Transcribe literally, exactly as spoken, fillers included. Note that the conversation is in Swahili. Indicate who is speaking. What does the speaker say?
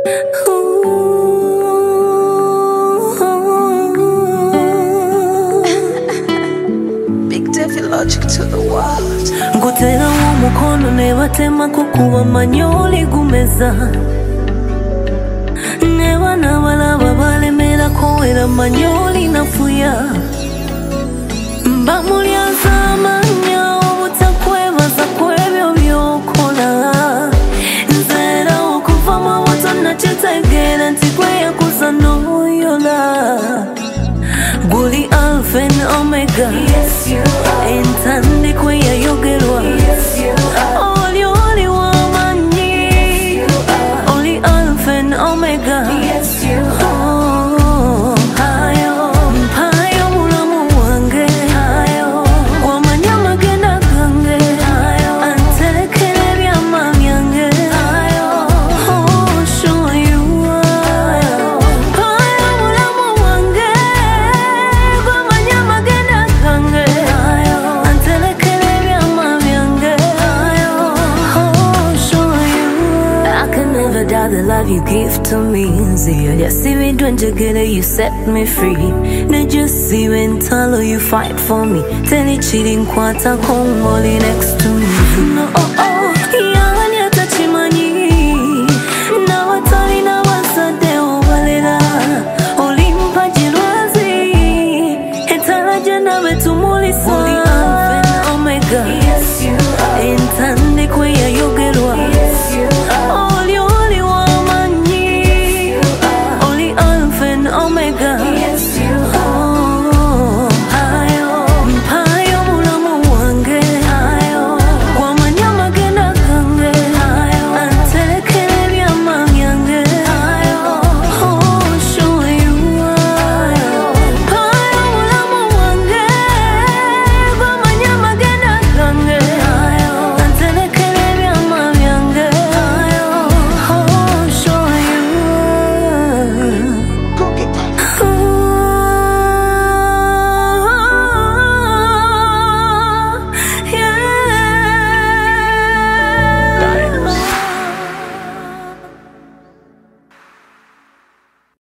Speaker 1: Big Devi Logic to the world.
Speaker 2: Ngutera umukono nebatema kukuba manyoli gumeza. Neba nabalaba balemera kowera manyoli nafuya. Mbamulyaza amanya obutakwebaza kwebyo byokola. Nzera okuva mu buto nakitegeera nti gwe yakuza n'oyola. Guli Alpha and Omega.
Speaker 1: Yes, you are.
Speaker 2: Entandikwa yayogerwa.
Speaker 1: Yes, you are.
Speaker 2: Oli oli wamanyi.
Speaker 1: Yes, you are.
Speaker 2: Oli Alpha and Omega.
Speaker 1: Yes, you are.
Speaker 2: Oh, hayo, mpayo mulamu wange. Hayo, wamanya magenda gange. Hayo, antelekere byama byange. Hayo, oh, sure you are. Mpayo mulamu wange. Wamanya magenda gange. Hayo, antelekere byama byange. Hayo, oh, sure you are. I can never doubt the love you give to me. Zio, just see me doing together, you set me free. Then just see when talo you fight for me. Tell it cheating quarter come only next to me. No, oh, oh.